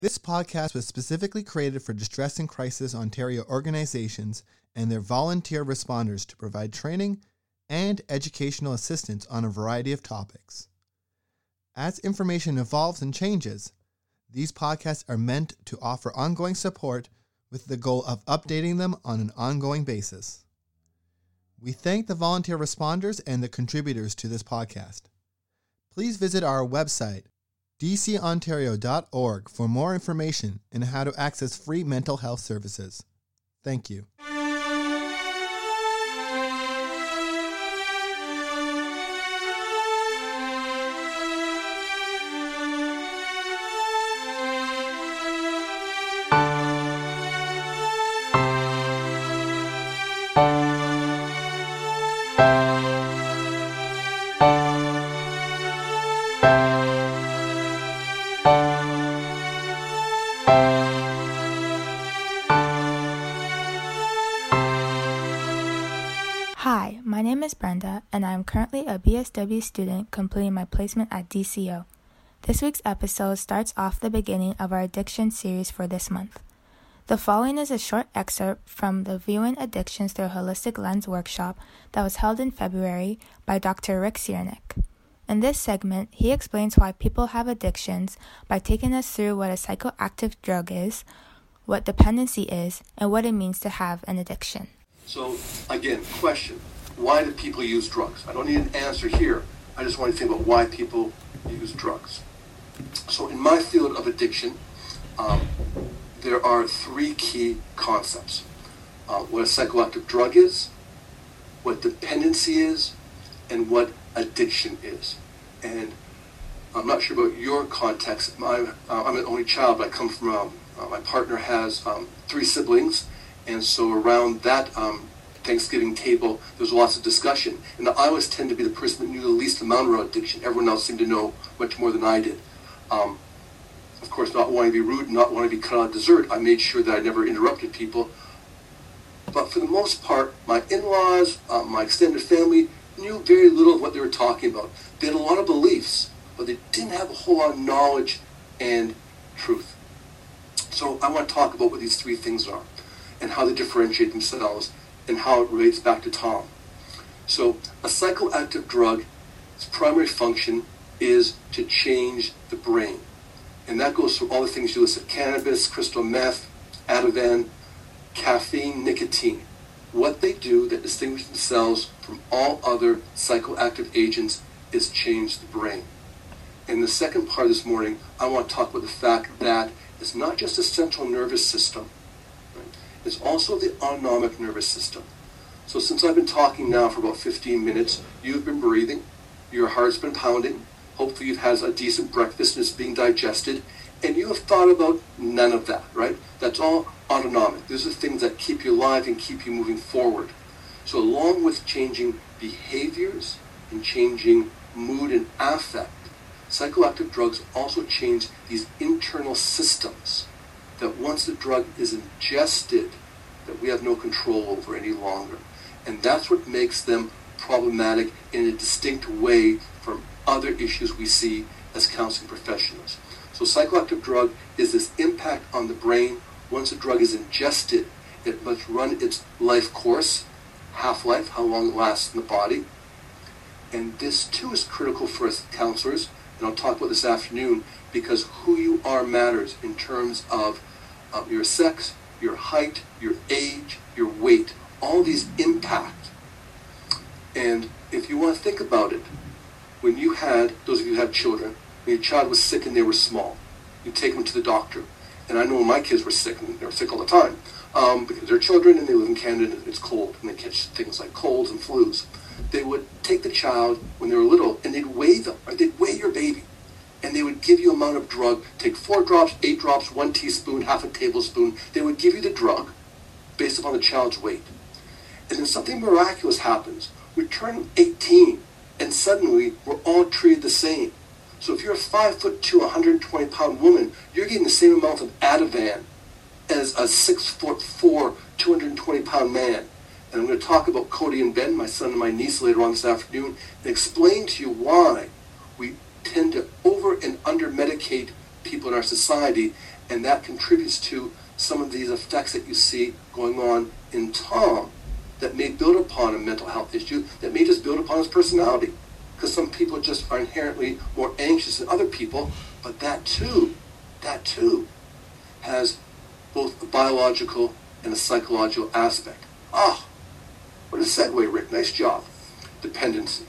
This podcast was specifically created for Distress and Crisis Ontario organizations and their volunteer responders to provide training and educational assistance on a variety of topics. As information evolves and changes, these podcasts are meant to offer ongoing support with the goal of updating them on an ongoing basis. We thank the volunteer responders and the contributors to this podcast. Please visit our website, dcontario.org, for more information on how to access free mental health services. Thank you. Hi, my name is Brenda, and I am currently a BSW student completing my placement at DCO. This week's episode starts off the beginning of our addiction series for this month. The following is a short excerpt from the Viewing Addictions Through a Holistic Lens workshop that was held in February by Dr. Rick Ciernick. In this segment, he explains why people have addictions by taking us through what a psychoactive drug is, what dependency is, and what it means to have an addiction. So, again, question, why do people use drugs? I don't need an answer here. I just want to think about why people use drugs. So in my field of addiction, there are three key concepts. What a psychoactive drug is, what dependency is, and what addiction is. And I'm not sure about your context. I'm an only child, but I come from, my partner has 3 siblings. And so around that Thanksgiving table, there was lots of discussion. And I always tend to be the person that knew the least amount about addiction. Everyone else seemed to know much more than I did. Of course, not wanting to be rude, not wanting to be cut out of dessert, I made sure that I never interrupted people. But for the most part, my in-laws, my extended family, knew very little of what they were talking about. They had a lot of beliefs, but they didn't have a whole lot of knowledge and truth. So I want to talk about what these 3 things are, and how they differentiate themselves, and how it relates back to Tom. So a psychoactive drug, its primary function is to change the brain. And that goes through all the things you listed: cannabis, crystal meth, Ativan, caffeine, nicotine. What they do that distinguishes themselves from all other psychoactive agents is change the brain. In the second part of this morning, I want to talk about the fact that it's not just the central nervous system. It's also the autonomic nervous system. So since I've been talking now for about 15 minutes, you've been breathing, your heart's been pounding, hopefully you've had a decent breakfast and it's being digested, and you have thought about none of that, right? That's all autonomic. These are things that keep you alive and keep you moving forward. So along with changing behaviors and changing mood and affect, psychoactive drugs also change these internal systems that once the drug is ingested, that we have no control over any longer. And that's what makes them problematic in a distinct way from other issues we see as counseling professionals. So psychoactive drug is this impact on the brain. Once a drug is ingested, it must run its life course, half-life, how long it lasts in the body. And this too is critical for us counselors, and I'll talk about this afternoon, because who you are matters in terms of your sex, your height, your age, your weight. All these impact. And if you want to think about it, when you had, those of you who have children, when your child was sick and they were small, you take them to the doctor. And I know when my kids were sick, and they were sick all the time, because they're children and they live in Canada and it's cold, and they catch things like colds and flus. They would take the child when they were little and they'd weigh them, right? They'd weigh your baby. And they would give you amount of drug, take 4 drops, 8 drops, 1 teaspoon, half a tablespoon. They would give you the drug based upon the child's weight. And then something miraculous happens. We turn 18, and suddenly we're all treated the same. So if you're a 5'2", 120-pound woman, you're getting the same amount of Ativan as a 6'4", 220-pound man. And I'm going to talk about Cody and Ben, my son and my niece, later on this afternoon, and explain to you why we tend to over and under medicate people in our society And that contributes to some of these effects that you see going on in Tom that may build upon a mental health issue, that may just build upon his personality. Because some people just are inherently more anxious than other people, but that too has both a biological and a psychological aspect. What a segue, Rick. Nice job. Dependency.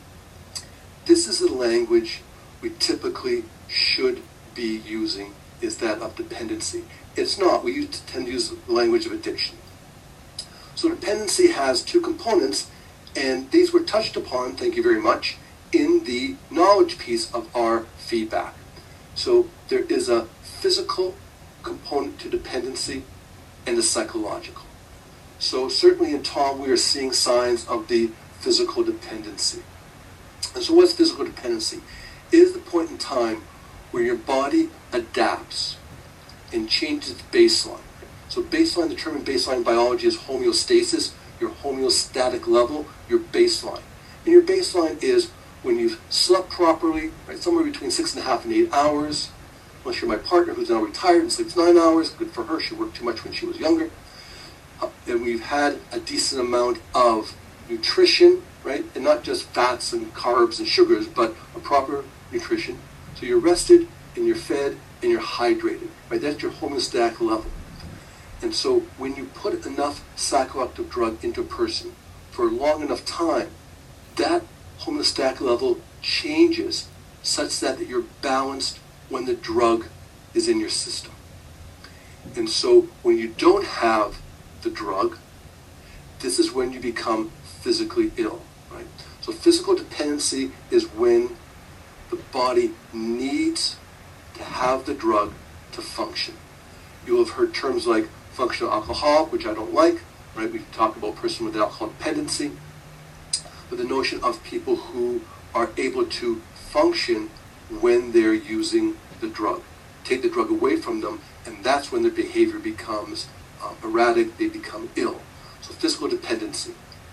This is the language we typically should be using, is that of dependency. It's not. We tend to use the language of addiction. So dependency has two components, and these were touched upon, thank you very much, in the knowledge piece of our feedback. So there is a physical component to dependency and a psychological. So certainly in Tom, we are seeing signs of the physical dependency. And so what's physical dependency? It is the point in time where your body adapts and changes its baseline. So baseline, the term in baseline biology is homeostasis, your homeostatic level, your baseline. And your baseline is when you've slept properly, right, somewhere between 6.5 and 8 hours. Unless you're my partner who's now retired and sleeps 9 hours, good for her, she worked too much when she was younger. And we've had a decent amount of nutrition, right? And not just fats and carbs and sugars, but a proper nutrition. So you're rested and you're fed and you're hydrated, right? That's your homeostatic level. And so when you put enough psychoactive drug into a person for a long enough time, that homeostatic level changes such that you're balanced when the drug is in your system. And so when you don't have the drug, this is when you become physically ill, right? So physical dependency is when the body needs to have the drug to function. You'll have heard terms like functional alcoholic, which I don't like, right? We talk about a person with alcohol dependency. But the notion of people who are able to function when they're using the drug. Take the drug away from them, and that's when their behavior becomes erratic, they become ill. So physical dependency.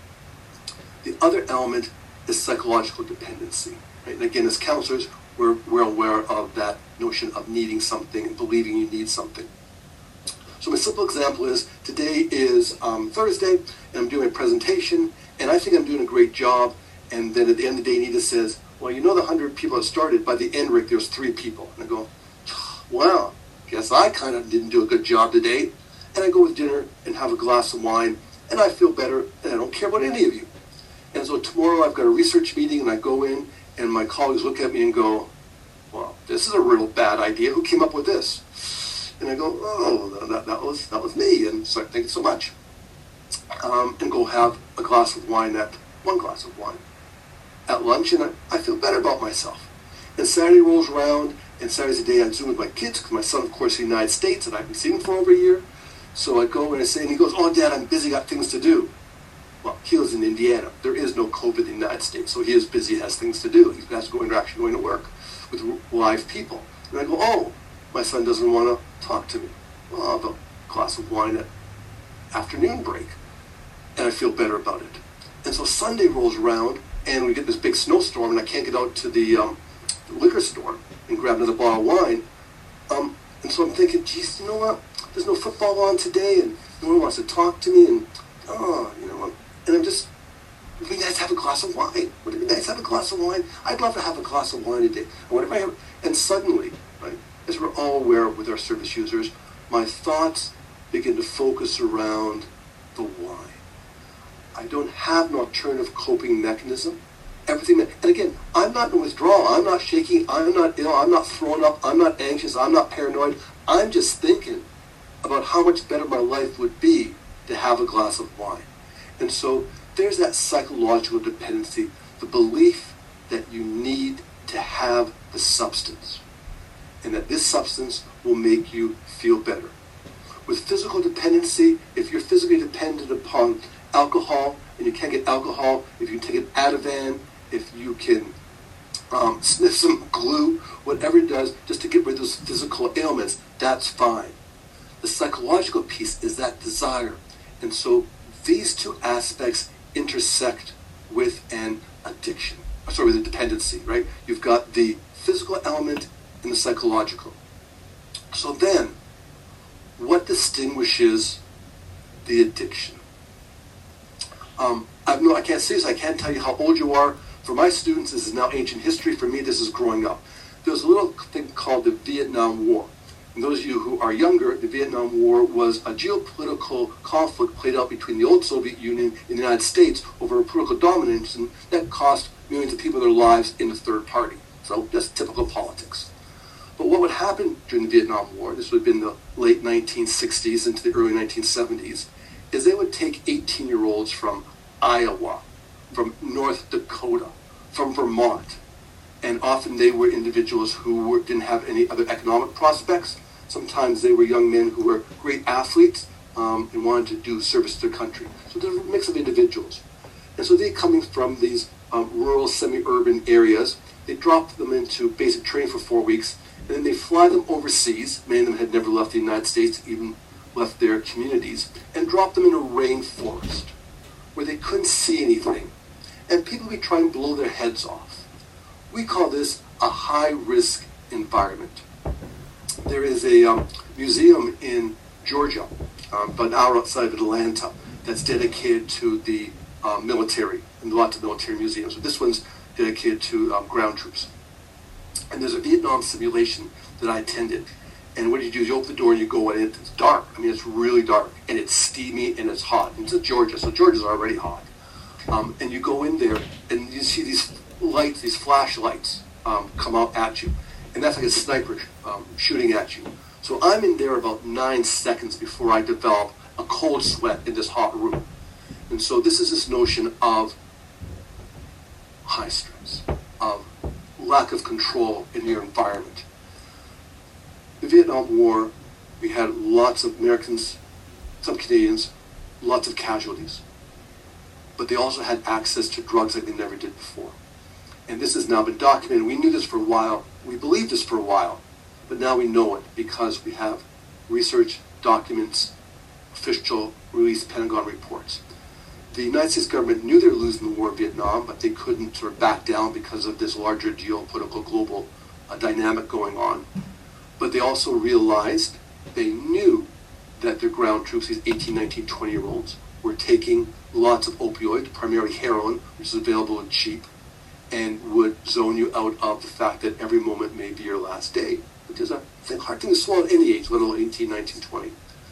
The other element is psychological dependency. Right? And again, as counselors, we're aware of that notion of needing something and believing you need something. So my simple example is, today is Thursday, and I'm doing a presentation, and I think I'm doing a great job, and then at the end of the day, Nita says, well, you know the 100 people that started, by the end, Rick, there's 3 people. And I go, wow, guess I kind of didn't do a good job today. And I go with dinner and have a glass of wine, and I feel better, and I don't care about any of you. And so tomorrow I've got a research meeting, and I go in, and my colleagues look at me and go, well, this is a real bad idea. Who came up with this? And I go, oh, that was me. And so thank you so much. And go have a glass of wine, one glass of wine at lunch, and I feel better about myself. And Saturday rolls around, and Saturday's the day I Zoom with my kids, because my son, of course, is in the United States, and I haven't seen him for over a year. So I go and I say, and he goes, oh, Dad, I'm busy, got things to do. Well, he lives in Indiana. There is no COVID in the United States, so he is busy, has things to do. He has to go actually going to work with live people. And I go, oh, my son doesn't want to talk to me. Well, I'll have a glass of wine at afternoon break. And I feel better about it. And so Sunday rolls around, and we get this big snowstorm, and I can't get out to the liquor store and grab another bottle of wine. And so I'm thinking, geez, you know what? There's no football on today, and no one wants to talk to me, and you know, and I'm just, it'd be nice to have a glass of wine. Would it be nice to have a glass of wine? I'd love to have a glass of wine today. And what if I have? And suddenly, right, as we're all aware with our service users, my thoughts begin to focus around the why. I don't have an alternative coping mechanism. Everything that, and again, I'm not in withdrawal. I'm not shaking. I'm not ill. I'm not thrown up. I'm not anxious. I'm not paranoid. I'm just thinking about how much better my life would be to have a glass of wine. And so there's that psychological dependency, the belief that you need to have the substance, and that this substance will make you feel better. With physical dependency, if you're physically dependent upon alcohol, and you can't get alcohol, if you take an Ativan, if you can sniff some glue, whatever it does, just to get rid of those physical ailments, that's fine. The psychological piece is that desire. And so these two aspects intersect with an addiction. With a dependency, right? You've got the physical element and the psychological. So then, what distinguishes the addiction? I can't say this, I can't tell you how old you are. For my students, this is now ancient history. For me, this is growing up. There's a little thing called the Vietnam War. And those of you who are younger, the Vietnam War was a geopolitical conflict played out between the old Soviet Union and the United States over political dominance, and that cost millions of people their lives in the third party. So just typical politics. But what would happen during the Vietnam War, this would have been the late 1960s into the early 1970s, is they would take 18-year-olds from Iowa, from North Dakota, from Vermont, and often they were individuals who didn't have any other economic prospects. Sometimes they were young men who were great athletes and wanted to do service to their country. So there's a mix of individuals. And so they coming from these rural, semi-urban areas, they drop them into basic training for 4 weeks, and then they fly them overseas. Many of them had never left the United States, even left their communities, and drop them in a rainforest where they couldn't see anything. And people would try and blow their heads off. We call this a high-risk environment. There is a museum in Georgia, about an hour outside of Atlanta, that's dedicated to the military, and lots of military museums. But this one's dedicated to ground troops. And there's a Vietnam simulation that I attended. And what you do is you open the door and you go in, and it's dark. I mean, it's really dark, and it's steamy, and it's hot. And it's Georgia, so Georgia's already hot. And you go in there, and you see these lights, these flashlights come out at you. And that's like a sniper shooting at you. So I'm in there about 9 seconds before I develop a cold sweat in this hot room. And so this is this notion of high stress, of lack of control in your environment. The Vietnam War, we had lots of Americans, some Canadians, lots of casualties. But they also had access to drugs like they never did before. And this has now been documented. We knew this for a while. We believed this for a while. But now we know it because we have research, documents, official released Pentagon reports. The United States government knew they were losing the war in Vietnam, but they couldn't sort of back down because of this larger geopolitical global dynamic going on. But they also realized, they knew that their ground troops, these 18, 19, 20-year-olds, were taking lots of opioids, primarily heroin, which is available and cheap, and would zone you out of the fact that every moment may be your last day, which is a hard thing to swallow at any age, let alone 18, 19, 20.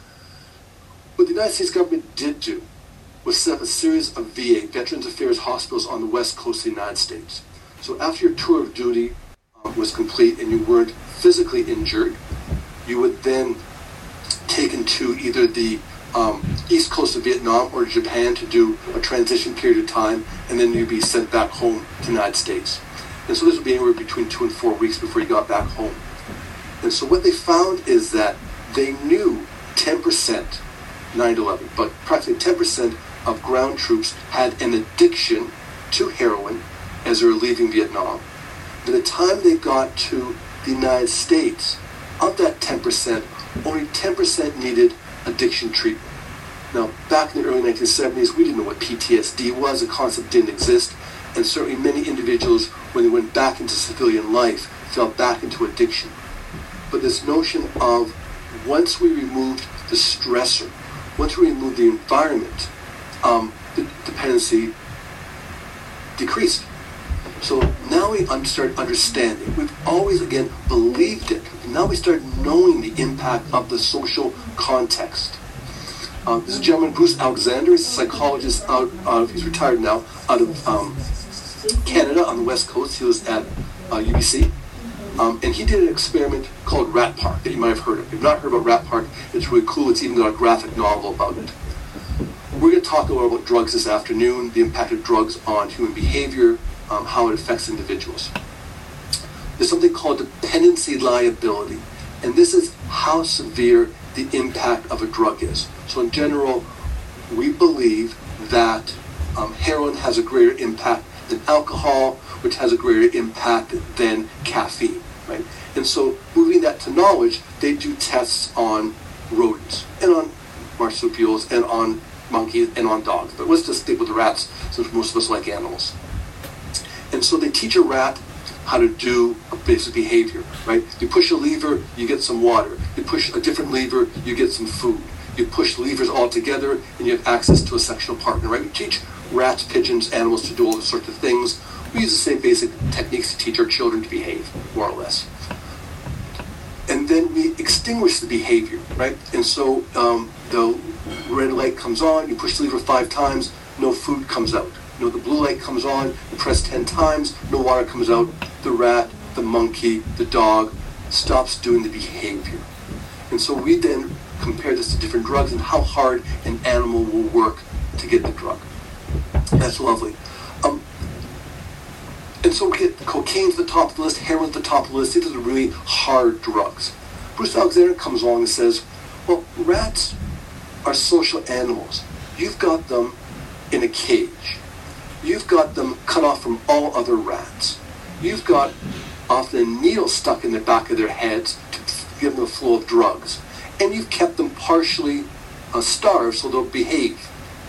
What the United States government did do was set up a series of VA, Veterans Affairs hospitals on the west coast of the United States. So after your tour of duty was complete and you weren't physically injured, you would then taken to either the east coast of Vietnam or Japan to do a transition period of time, and then you'd be sent back home to the United States. And so this would be anywhere between 2 and 4 weeks before you got back home. And so what they found is that they knew 10%, 9/11, but practically 10% of ground troops had an addiction to heroin as they were leaving Vietnam. By the time they got to the United States, of that 10%, only 10% needed addiction treatment. Now, back in the early 1970s, we didn't know what PTSD was. The concept didn't exist. And certainly many individuals, when they went back into civilian life, fell back into addiction. But this notion of once we removed the stressor, once we removed the environment, the dependency decreased. So now we start understanding. We've always, again, believed it. Now we start knowing the impact of the social context. This is a gentleman, Bruce Alexander. He's a psychologist he's retired now, out of Canada on the West Coast. He was at UBC. And he did an experiment called Rat Park that you might have heard of. If you've not heard about Rat Park, it's really cool. It's even got a graphic novel about it. We're going to talk a little about drugs this afternoon, the impact of drugs on human behavior, how it affects individuals. There's something called dependency liability, and this is how severe the impact of a drug is. So in general, we believe that heroin has a greater impact than alcohol, which has a greater impact than caffeine, right? And so moving that to knowledge, they do tests on rodents and on marsupials and on monkeys and on dogs. But let's just stick with the rats since most of us like animals. And so they teach a rat how to do a basic behavior, right? You push a lever, you get some water. You push a different lever, you get some food. You push levers all together, and you have access to a sexual partner, right? We teach rats, pigeons, animals to do all sorts of things. We use the same basic techniques to teach our children to behave, more or less. And then we extinguish the behavior, right? And so the red light comes on, you push the lever 5 times, no food comes out. The blue light comes on, you press 10 times, no water comes out. The rat, the monkey, the dog stops doing the behavior. And so we then compare this to different drugs and how hard an animal will work to get the drug. That's lovely. And so we get cocaine at the top of the list, heroin at the top of the list. These are really hard drugs. Bruce Alexander comes along and says, well, rats are social animals. You've got them in a cage. You've got them cut off from all other rats. You've got often a needle stuck in the back of their heads to give them a flow of drugs. And you've kept them partially starved so they'll behave.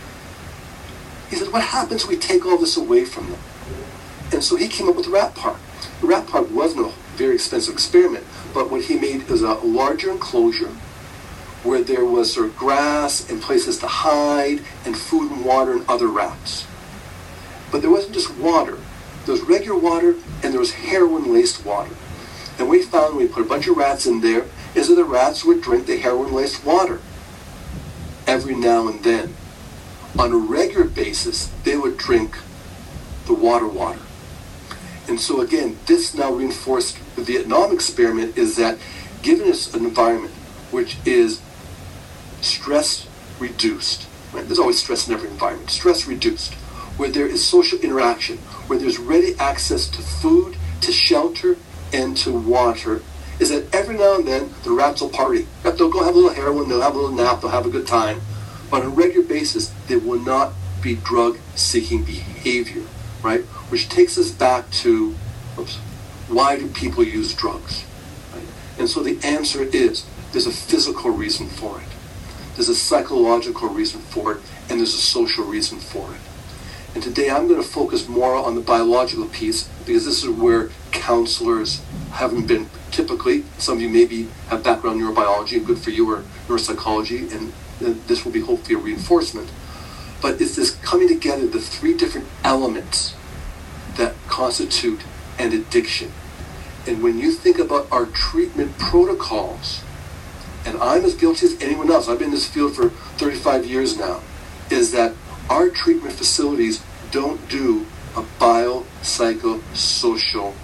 He said, what happens if we take all this away from them? And so he came up with the Rat Park. The Rat Park wasn't a very expensive experiment, but what he made was a larger enclosure where there was sort of grass and places to hide and food and water and other rats. But there wasn't just water. There was regular water and there was heroin-laced water. And we found when we put a bunch of rats in there is that the rats would drink the heroin-laced water every now and then. On a regular basis, they would drink the water. And so again, this now reinforced the Vietnam experiment is that given us an environment which is stress reduced, right? There's always stress in every environment, stress reduced, where there is social interaction, where there's ready access to food, to shelter, and to water, is that every now and then the rats will party. They'll go have a little heroin, they'll have a little nap, they'll have a good time. But on a regular basis, there will not be drug-seeking behavior, right? Which takes us back to, why do people use drugs? Right? And so the answer is, there's a physical reason for it. There's a psychological reason for it, and there's a social reason for it. And today I'm going to focus more on the biological piece because this is where counselors haven't been typically. Some of you maybe have background in neurobiology, and good for you, or neuropsychology, and this will be hopefully a reinforcement. But it's this coming together, the 3 different elements that constitute an addiction. And when you think about our treatment protocols, and I'm as guilty as anyone else, I've been in this field for 35 years now, is that our treatment facilities don't do a biopsychosocial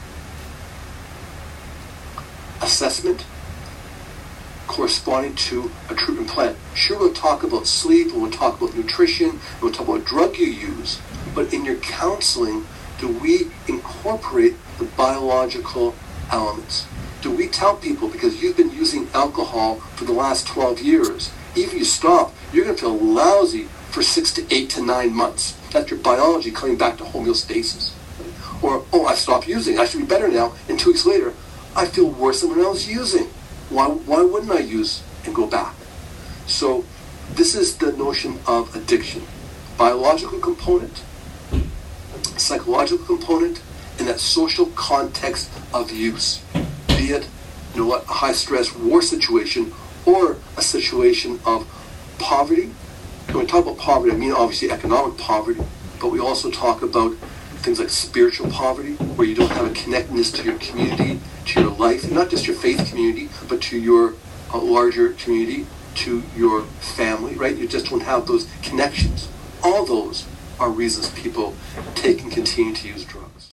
assessment corresponding to a treatment plan. Sure, we'll talk about sleep, and we'll talk about nutrition, and we'll talk about what drug you use, but in your counseling, do we incorporate the biological elements? Do we tell people, because you've been using alcohol for the last 12 years, even if you stop, you're going to feel lousy for 6 to 8 to 9 months. That's your biology coming back to homeostasis. Or, I stopped using, I should be better now, and 2 weeks later, I feel worse than when I was using. Why wouldn't I use and go back? So this is the notion of addiction. Biological component, psychological component, and that social context of use. Be it, a high-stress war situation or a situation of poverty. When we talk about poverty, I mean obviously economic poverty, but we also talk about things like spiritual poverty, where you don't have a connectedness to your community, to your life, and not just your faith community, but to your larger community, to your family, right? You just don't have those connections. All those are reasons people take and continue to use drugs.